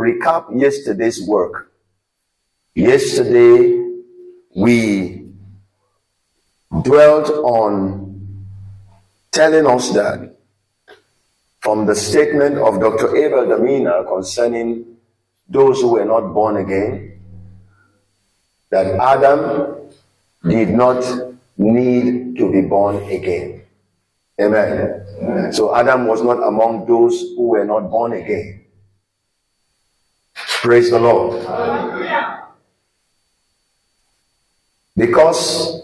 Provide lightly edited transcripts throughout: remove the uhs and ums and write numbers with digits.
recap yesterday's work. Yesterday, we dwelt on telling us that from the statement of Dr. Abel Damina concerning those who were not born again, that Adam did not need to be born again. Amen. Amen. So Adam was not among those who were not born again. Praise the Lord. Hallelujah. Because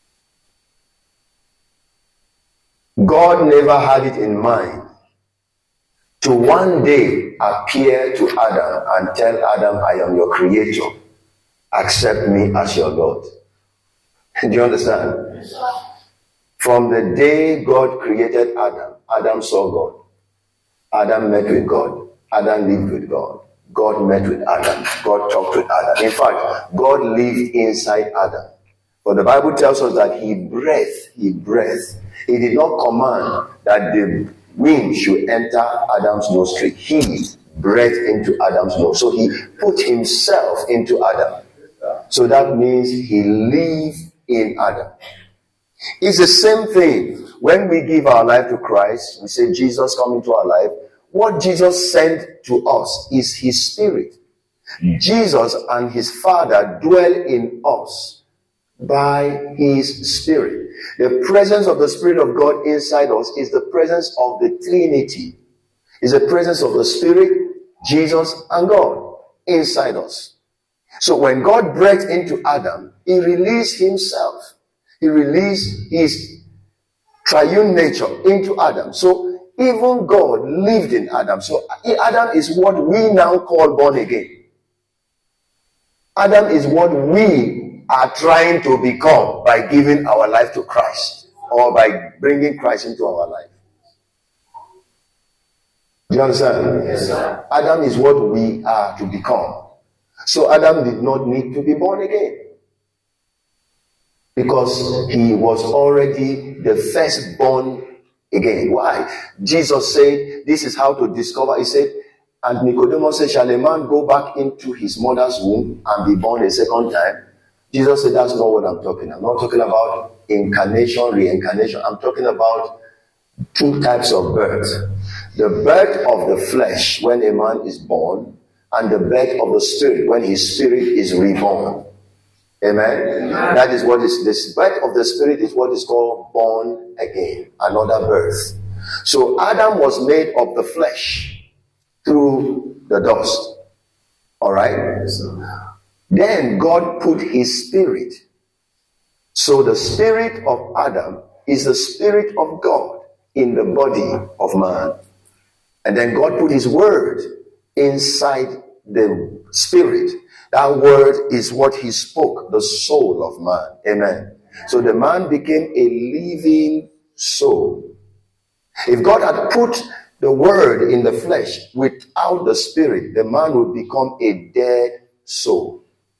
God never had it in mind to one day appear to Adam and tell Adam, I am your creator. Accept me as your Lord. Do you understand? From the day God created Adam, Adam saw God. Adam met with God. Adam lived with God. God met with Adam. God talked with Adam. In fact, God lived inside Adam. But the Bible tells us that he breathed. He did not command that the wind should enter Adam's nostril. He breathed into Adam's nose. So he put himself into Adam. So that means he lived in Adam. It's the same thing. When we give our life to Christ, we say, Jesus, come into our life. What Jesus sent to us is his spirit. Jesus and his Father dwell in us by his spirit. The presence of the Spirit of God inside us is the presence of the Trinity. It's the presence of the Spirit, Jesus, and God inside us. So when God breathed into Adam, he released himself. He released his triune nature into Adam. So even God lived in Adam. So Adam is what we now call born again. Adam is what we are trying to become by giving our life to Christ or by bringing Christ into our life. Do you understand? Yes, sir. Adam is what we are to become. So Adam did not need to be born again, because he was already the firstborn again. Why? Jesus said, this is how to discover. He said, and Nicodemus said, shall a man go back into his mother's womb and be born a second time? Jesus said, that's not what I'm talking about. I'm not talking about incarnation, reincarnation. I'm talking about two types of birth. The birth of the flesh when a man is born, and the birth of the spirit when his spirit is reborn. Amen? That is what is this birth of the spirit is what is called born again, another birth. So Adam was made of the flesh through the dust. All right? Then God put his spirit. So the spirit of Adam is the spirit of God in the body of man. And then God put his word inside the spirit. That word is what he spoke, the soul of man. Amen. So the man became a living soul. If God had put the word in the flesh without the spirit, the man would become a dead soul.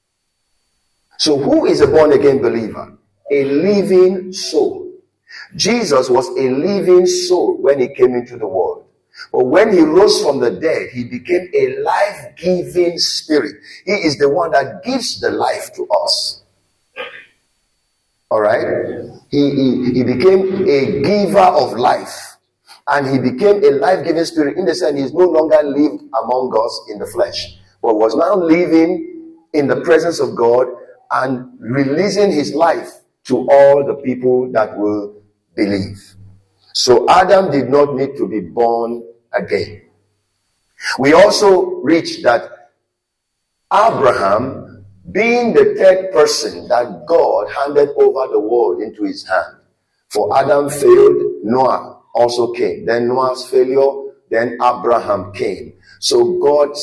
So who is a born again believer? A living soul. Jesus was a living soul when he came into the world. But when he rose from the dead, he became a life-giving spirit. He is the one that gives the life to us. All right? He became a giver of life. And he became a life-giving spirit in the sense he is no longer lived among us in the flesh, but was now living in the presence of God and releasing his life to all the people that will believe. So Adam did not need to be born again. We also reached that Abraham, being the third person that God handed over the world into his hand. For Adam failed, Noah also came. Then Noah's failure, then Abraham came. So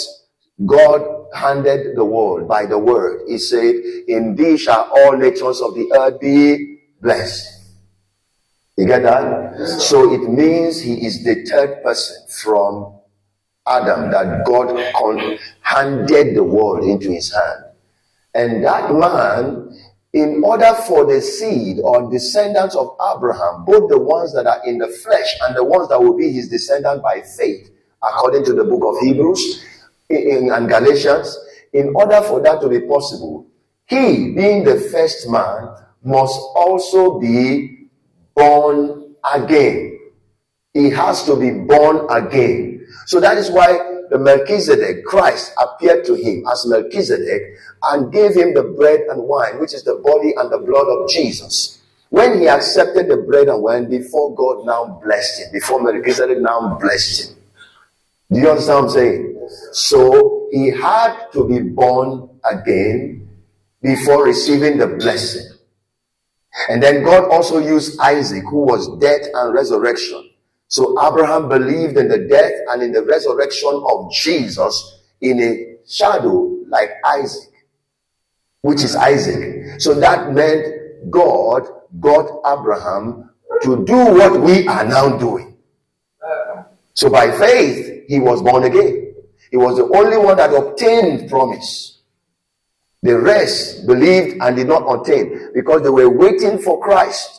God handed the world by the word. He said, in thee shall all nations of the earth be blessed. You get that? Yes. So it means he is the third person from Adam that God handed the world into his hand. And that man, in order for the seed or descendants of Abraham, both the ones that are in the flesh and the ones that will be his descendant by faith, according to the book of Hebrews, and Galatians, in order for that to be possible, he, being the first man, must also be born again. He has to be born again. So that is why the Melchizedek, Christ, appeared to him as Melchizedek and gave him the bread and wine, which is the body and the blood of Jesus. When he accepted the bread and wine, before God now blessed him, before Melchizedek now blessed him. Do you understand what I'm saying? So he had to be born again before receiving the blessing. And then God also used Isaac, who was death and resurrection. So Abraham believed in the death and in the resurrection of Jesus in a shadow like Isaac, which is Isaac. So that meant God got Abraham to do what we are now doing. So by faith, he was born again. He was the only one that obtained promise. The rest believed and did not obtain because they were waiting for Christ.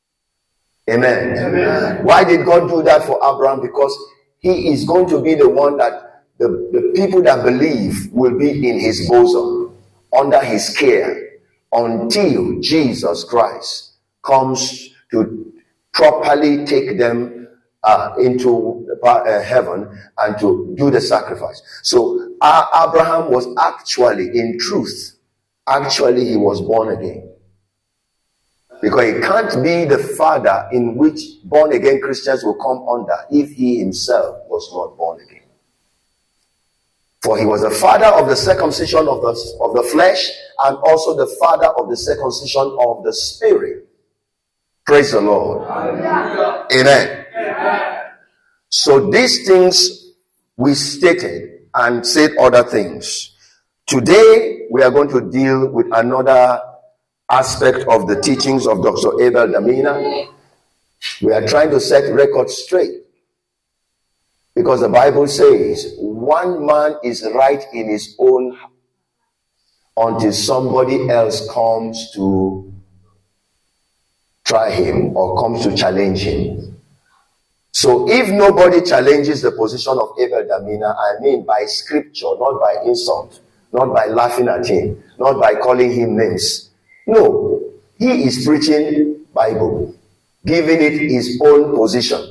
Amen. Amen. Why did God do that for Abraham? Because he is going to be the one that the people that believe will be in his bosom, under his care, until Jesus Christ comes to properly take them into heaven and to do the sacrifice. So Abraham was actually, in truth, he was born again. Because he can't be the father in which born again Christians will come under if he himself was not born again. For he was the father of the circumcision of the flesh and also the father of the circumcision of the spirit. Praise the Lord. Hallelujah. Amen. Amen. So these things we stated and said other things. Today we are going to deal with another aspect of the teachings of Dr. Abel Damina. We are trying to set records straight. Because the Bible says, one man is right in his own until somebody else comes to try him or comes to challenge him. So if nobody challenges the position of Abel Damina, I mean by scripture, not by insult, not by laughing at him, not by calling him names. No, he is preaching Bible, giving it his own position.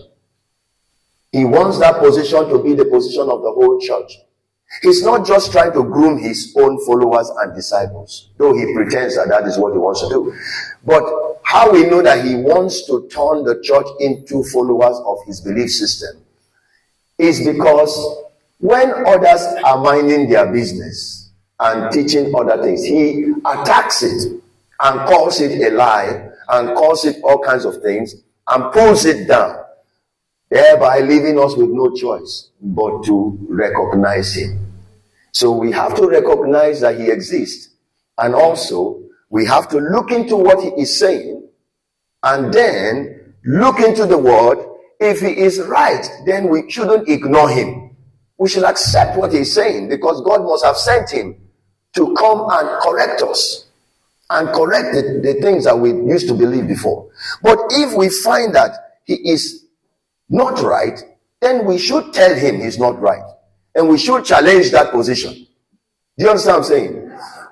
He wants that position to be the position of the whole church. He's not just trying to groom his own followers and disciples, though he pretends that is what he wants to do. But how we know that he wants to turn the church into followers of his belief system is because when others are minding their business and teaching other things, he attacks it and calls it a lie and calls it all kinds of things and pulls it down, thereby leaving us with no choice but to recognize him. So we have to recognize that he exists, and also we have to look into what he is saying and then look into the word. If he is right, then we shouldn't ignore him. We should accept what he's saying because God must have sent him to come and correct us and correct the things that we used to believe before. But if we find that he is not right, then we should tell him he's not right. And we should challenge that position. Do you understand what I'm saying?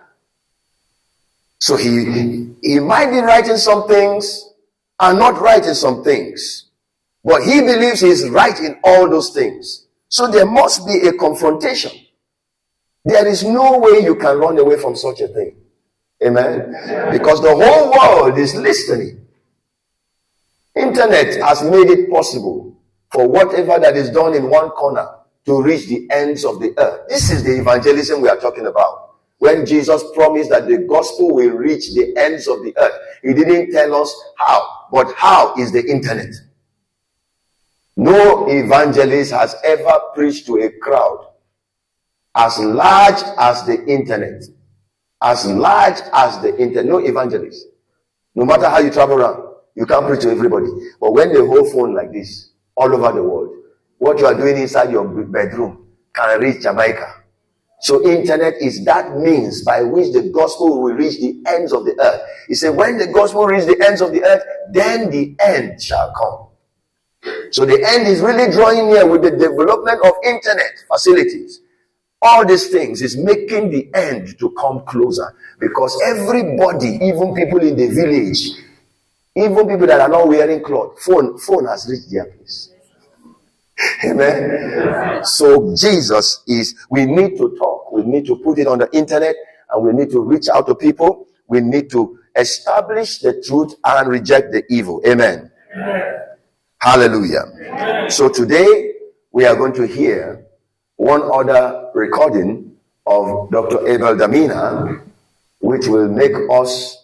So he might be right in some things and not right in some things. But he believes he's right in all those things. So there must be a confrontation. There is no way you can run away from such a thing. Amen. Because the whole world is listening. Internet has made it possible for whatever that is done in one corner to reach the ends of the earth. This is the evangelism we are talking about. When Jesus promised that the gospel will reach the ends of the earth, he didn't tell us how, but how is the internet. No evangelist has ever preached to a crowd as large as the internet. As large as the internet. No evangelist. No matter how you travel around, you can't preach to everybody. But when they hold phone like this, all over the world, what you are doing inside your bedroom can reach Jamaica. So internet is that means by which the gospel will reach the ends of the earth. He said, when the gospel reaches the ends of the earth, then the end shall come. So the end is really drawing near with the development of internet facilities. All these things is making the end to come closer, because everybody, even people in the village, even people that are not wearing clothes, phone has reached their place. Amen. So Jesus we need to talk. We need to put it on the internet, and we need to reach out to people. We need to establish the truth and reject the evil. Amen. Amen. Hallelujah. Amen. So today we are going to hear one other recording of Dr. Abel Damina, which will make us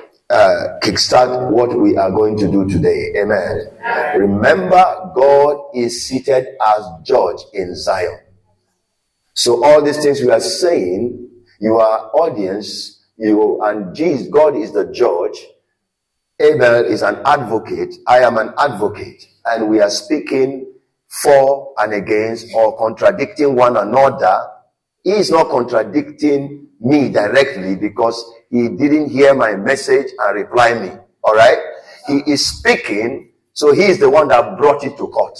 kickstart what we are going to do today. Amen. Remember, God is seated as judge in Zion. So all these things we are saying, you are audience, and Jesus, God is the judge. Abel is an advocate. I am an advocate. And we are speaking for and against, or contradicting one another. He is not contradicting me directly, because he didn't hear my message and reply me. All right? He is speaking, so he is the one that brought it to court.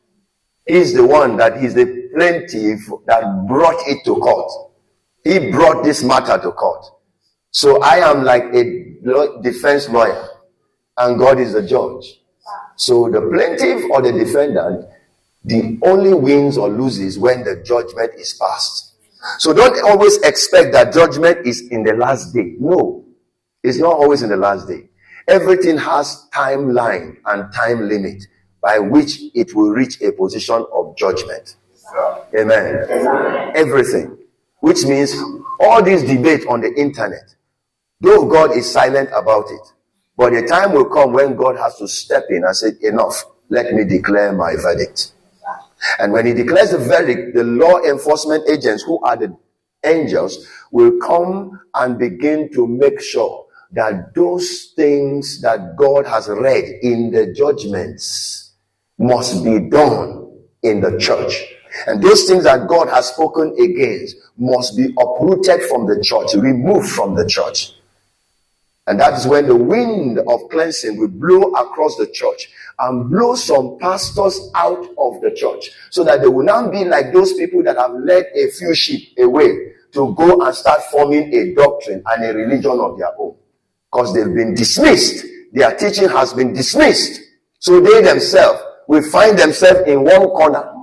He is the one that is the plaintiff that brought it to court. He brought this matter to court. So I am like a defense lawyer, and God is the judge. So the plaintiff or the defendant, the only wins or loses when the judgment is passed. So don't always expect that judgment is in the last day. No, it's not always in the last day. Everything has timeline and time limit by which it will reach a position of judgment. Amen. Everything. Which means all this debate on the internet, though God is silent about it, but the time will come when God has to step in and say, enough, let me declare my verdict. And when he declares the verdict, the law enforcement agents, who are the angels, will come and begin to make sure that those things that God has read in the judgments must be done in the church. And those things that God has spoken against must be uprooted from the church, removed from the church. And that is when the wind of cleansing will blow across the church and blow some pastors out of the church, so that they will now be like those people that have led a few sheep away to go and start forming a doctrine and a religion of their own. Because they've been dismissed. Their teaching has been dismissed. So they themselves will find themselves in one corner.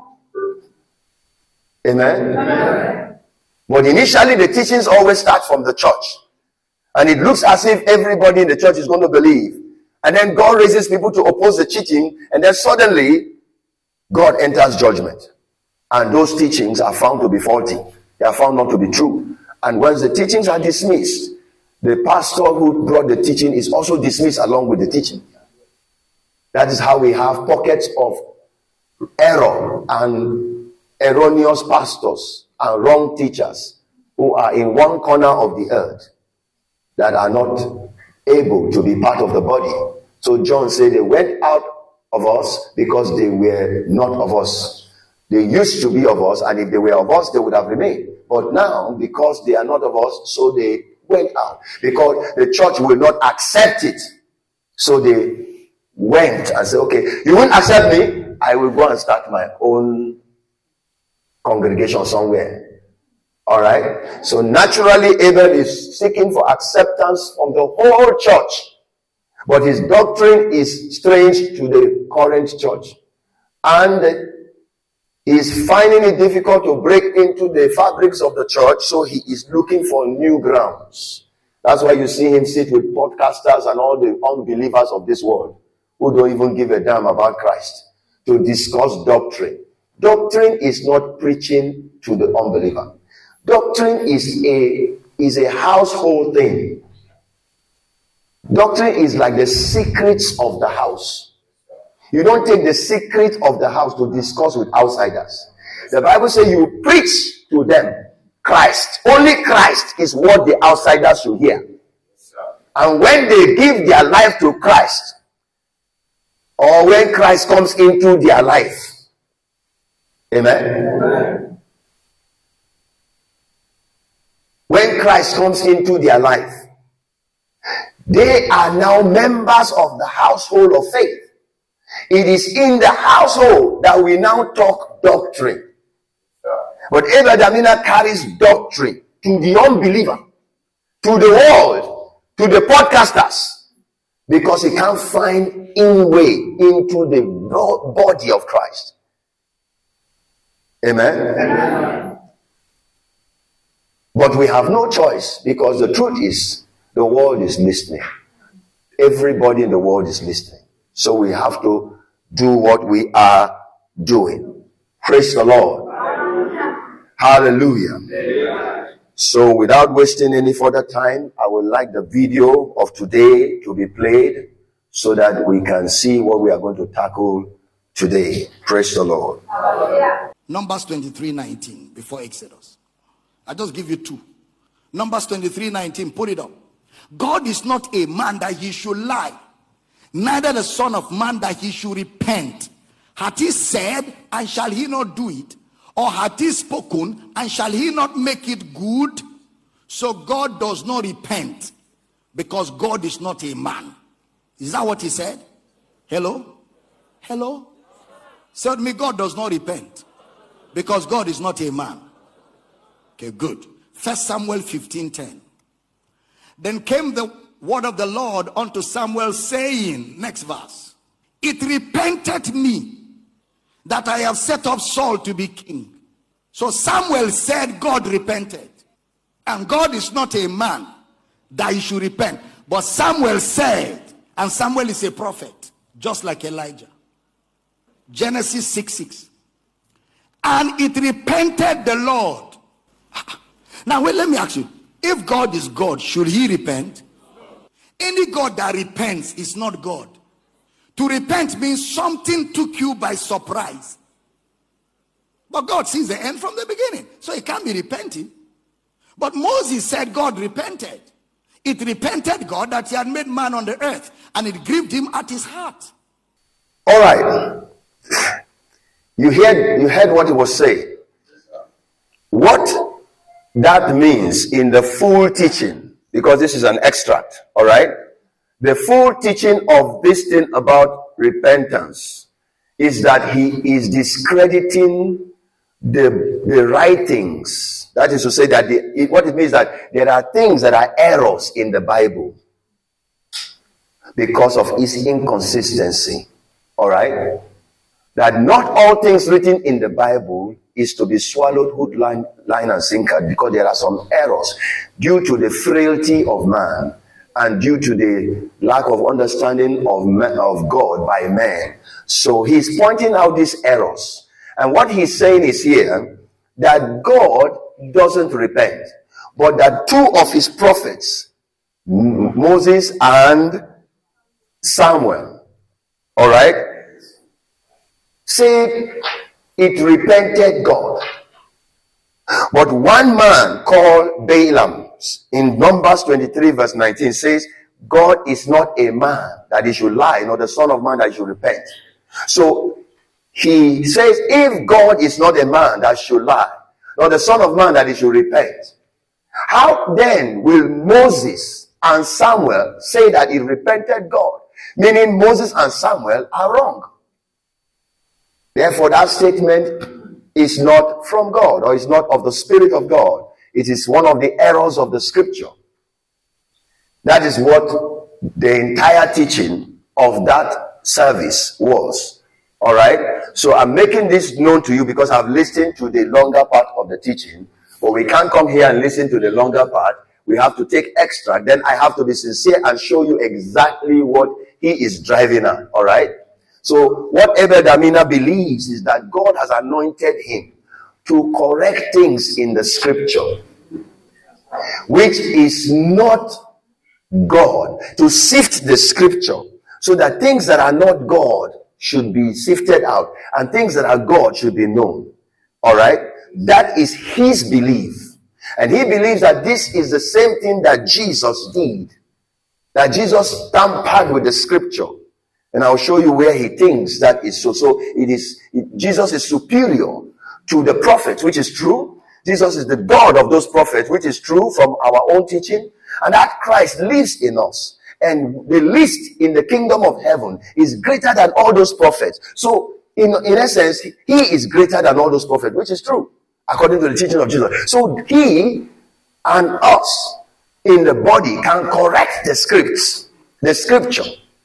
Amen? Amen. But initially the teachings always start from the church. And it looks as if everybody in the church is going to believe. And then God raises people to oppose the teaching. And then suddenly, God enters judgment. And those teachings are found to be faulty. They are found not to be true. And once the teachings are dismissed, the pastor who brought the teaching is also dismissed along with the teaching. That is how we have pockets of error and erroneous pastors and wrong teachers who are in one corner of the earth, that are not able to be part of the body. So John said they went out of us because they were not of us. They used to be of us, and if they were of us, they would have remained. But now, because they are not of us, so they went out. Because the church will not accept it. So they went and said, okay, you won't accept me? I will go and start my own congregation somewhere. All right. So naturally, Abel is seeking for acceptance from the whole church. But his doctrine is strange to the current church. And he's finding it difficult to break into the fabrics of the church. So he is looking for new grounds. That's why you see him sit with podcasters and all the unbelievers of this world who don't even give a damn about Christ to discuss doctrine. Doctrine is not preaching to the unbeliever. Doctrine is a household thing. Doctrine is like the secrets of the house. You don't take the secret of the house to discuss with outsiders. The Bible says you preach to them Christ. Only Christ is what the outsiders should hear. And when they give their life to Christ, or when Christ comes into their life, amen? When Christ comes into their life, they are now members of the household of faith. It is in the household that we now talk doctrine. But Abel Damina carries doctrine to the unbeliever, to the world, to the podcasters, because he can't find in way into the body of Christ. Amen? Amen. But we have no choice, because the truth is, the world is listening. Everybody in the world is listening. So we have to do what we are doing. Praise the Lord. Hallelujah. Hallelujah. So without wasting any further time, I would like the video of today to be played so that we can see what we are going to tackle today. Praise the Lord. Hallelujah. Numbers 23:19 before Exodus. I just give you two. Numbers 23:19, put it up. God is not a man that he should lie, neither the son of man that he should repent. Hath he said, and shall he not do it? Or hath he spoken, and shall he not make it good? So God does not repent, because God is not a man. Is that what he said? Hello? Hello? Said me, God does not repent, because God is not a man. Okay, good. 1 Samuel 15:10. Then came the word of the Lord unto Samuel, saying, next verse, it repented me that I have set up Saul to be king. So Samuel said God repented. And God is not a man that he should repent. But Samuel said, and Samuel is a prophet, just like Elijah. Genesis 6:6. And it repented the Lord. Now wait, let me ask you. If God is God, should he repent? Any God that repents is not God. To repent means something took you by surprise. But God sees the end from the beginning, so he can't be repenting. But Moses said God repented. It repented God that he had made man on the earth, and it grieved him at his heart. All right. You heard what he was saying. What that means in the full teaching, because this is an extract, all right? The full teaching of this thing about repentance is that he is discrediting the writings. That is to say that what it means that there are things that are errors in the Bible because of its inconsistency. All right? That not all things written in the Bible is to be swallowed hook, line and sinker, because there are some errors due to the frailty of man and due to the lack of understanding of God by man. So he's pointing out these errors. And what he's saying is here that God doesn't repent, but that two of his prophets, Moses and Samuel, all right, said it repented God. But one man called Balaam in Numbers 23 verse 19 says, God is not a man that he should lie, nor the son of man that he should repent. So he says, if God is not a man that should lie, nor the son of man that he should repent, how then will Moses and Samuel say that he repented God? Meaning Moses and Samuel are wrong. Therefore, that statement is not from God, or is not of the Spirit of God. It is one of the errors of the scripture. That is what the entire teaching of that service was. All right? So I'm making this known to you because I've listened to the longer part of the teaching. But we can't come here and listen to the longer part. We have to take extra. Then I have to be sincere and show you exactly what he is driving at. All right? So what Abel Damina believes is that God has anointed him to correct things in the scripture, which is not God, to sift the scripture so that things that are not God should be sifted out and things that are God should be known. All right? That is his belief. And he believes that this is the same thing that Jesus did. That Jesus tampered with the scripture. And I'll show you where he thinks that is so. So Jesus is superior to the prophets, which is true. Jesus is the God of those prophets, which is true from our own teaching. And that Christ lives in us. And the least in the kingdom of heaven is greater than all those prophets. So in essence, he is greater than all those prophets, which is true. according to the teaching of Jesus. So he and us in the body can correct the scripture.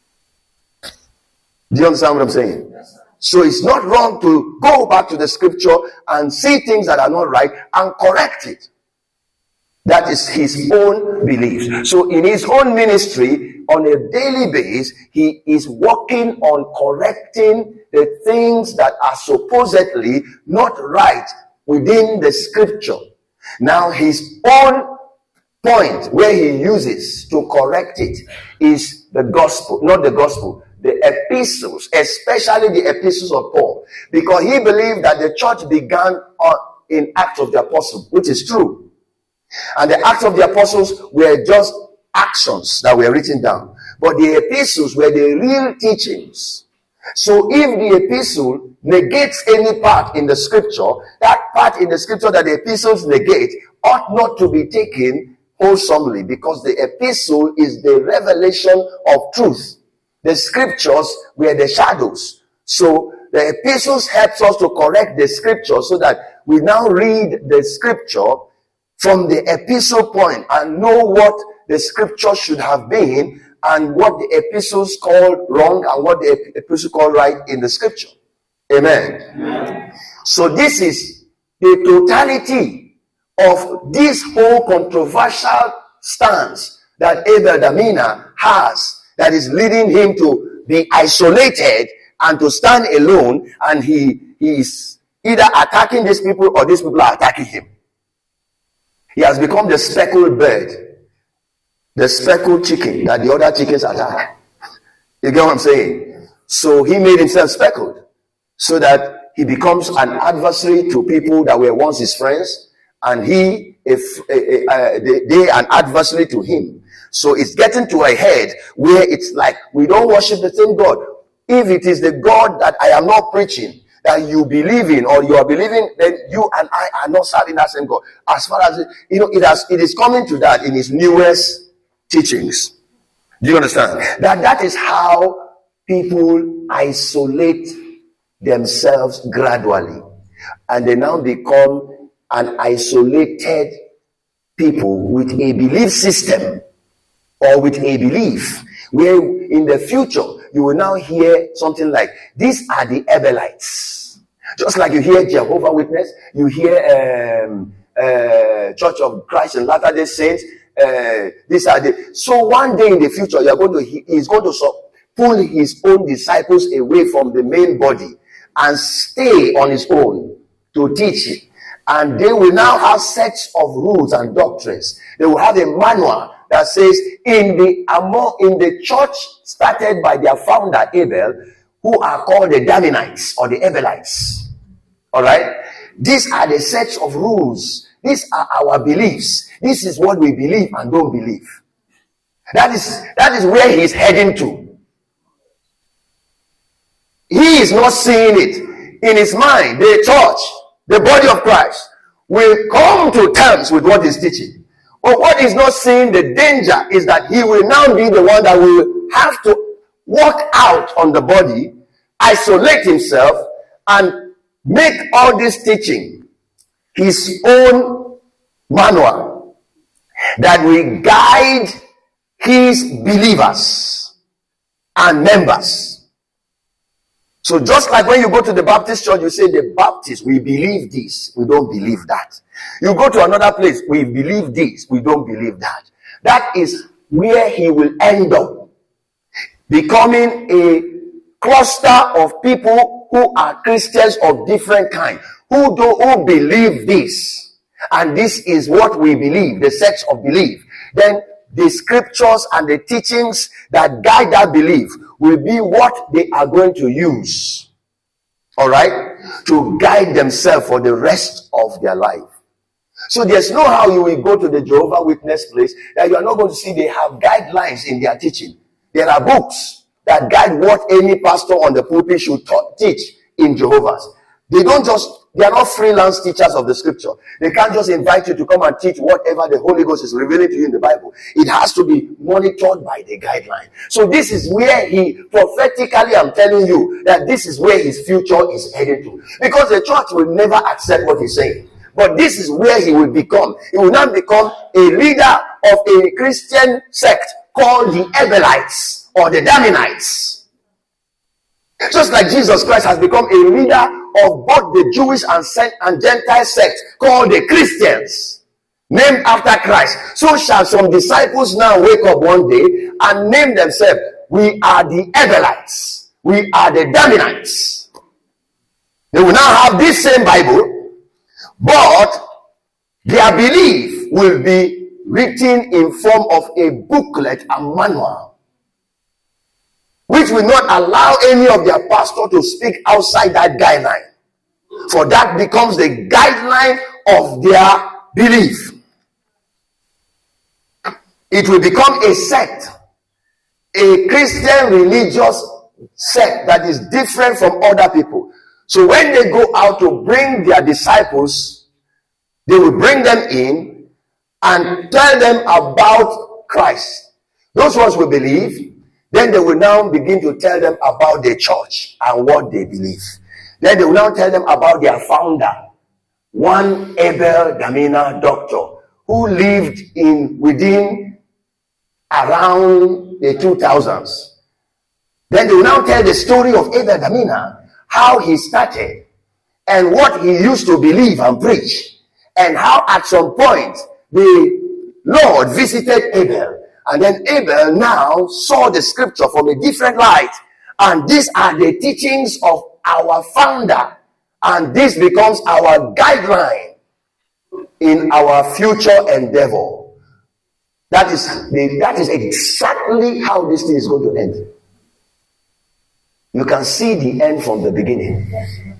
Do you understand what I'm saying? So it's not wrong to go back to the scripture and see things that are not right and correct it. That is his own beliefs. So in his own ministry, on a daily basis, he is working on correcting the things that are supposedly not right within the scripture. Now his own point where he uses to correct it is the gospel, not the gospel, the epistles, especially the epistles of Paul, because he believed that the church began in Acts of the Apostles, which is true. And the Acts of the Apostles were just actions that were written down. But the epistles were the real teachings. So if the epistle negates any part in the scripture, that part in the scripture that the epistles negate ought not to be taken wholesomely, because the epistle is the revelation of truth. The scriptures were the shadows. So the epistles helps us to correct the scripture so that we now read the scripture from the epistle point and know what the scripture should have been and what the epistles called wrong and what the epistles called right in the scripture. Amen. Amen. So this is the totality of this whole controversial stance that Abel Damina has, that is leading him to be isolated and to stand alone, and he is either attacking these people or these people are attacking him. He has become the speckled bird, the speckled chicken that the other chickens attack. You get what I'm saying? So he made himself speckled so that he becomes an adversary to people that were once his friends, and they an adversary to him. So it's getting to a head where it's like we don't worship the same God. If it is the God that I am not preaching, that you believe in or you are believing, then you and I are not serving that same God. As far as it is coming to that in his newest teachings. Do you understand? That is how people isolate themselves gradually, and they now become an isolated people with a belief system or with a belief where in the future you will now hear something like, these are the Abelites. Just like you hear Jehovah's Witness, you hear Church of Christ and Latter-day Saints. These are the. So one day in the future, he's going to pull his own disciples away from the main body and stay on his own to teach it. And they will now have sets of rules and doctrines. They will have a manual that says in the church started by their founder Abel, who are called the Daminites or the Abelites. All right, these are the sets of rules. These are our beliefs. This is what we believe and don't believe. That is where he's heading to. He is not seeing it in his mind. The church, the body of Christ, will come to terms with what he's teaching. But what he's not seeing, the danger, is that he will now be the one that will have to walk out on the body, isolate himself, and make all this teaching his own manual that will guide his believers and members. So just like when you go to the Baptist church, you say the Baptists, we believe this, we don't believe that. You go to another place, we believe this, we don't believe that. That is where he will end up, becoming a cluster of people who are Christians of different kind, who believe this, and this is what we believe, the sects of belief. Then the scriptures and the teachings that guide that belief will be what they are going to use, all right, to guide themselves for the rest of their life. So there's no how you will go to the Jehovah's Witness place that you are not going to see they have guidelines in their teaching. There are books that guide what any pastor on the pulpit should teach in Jehovah's. They are not freelance teachers of the scripture. They can't just invite you to come and teach whatever the Holy Ghost is revealing to you in the Bible. It has to be monitored by the guideline. So this is where he prophetically, I'm telling you that this is where his future is headed to. Because the church will never accept what he's saying. But this is where he will become. He will now become a leader of a Christian sect called the Ebelites or the Daminites. Just like Jesus Christ has become a leader of both the Jewish and Gentile sect called the Christians, named after Christ, so shall some disciples now wake up one day and name themselves, we are the Ebelites, we are the Daminites. They will now have this same Bible, but their belief will be written in form of a booklet, a manual, which will not allow any of their pastor to speak outside that guideline, for that becomes the guideline of their belief. It will become a sect, a Christian religious sect that is different from other people. So when they go out to bring their disciples, they will bring them in and tell them about Christ. Those ones will believe. Then they will now begin to tell them about the church and what they believe. Then they will now tell them about their founder, one Abel Damina doctor, who lived within around the 2000s. Then they will now tell the story of Abel Damina, how he started and what he used to believe and preach, and how at some point the Lord visited Abel, and then Abel now saw the scripture from a different light, and these are the teachings of our founder, and this becomes our guideline in our future endeavor. That is exactly how this thing is going to end. You can see the end from the beginning.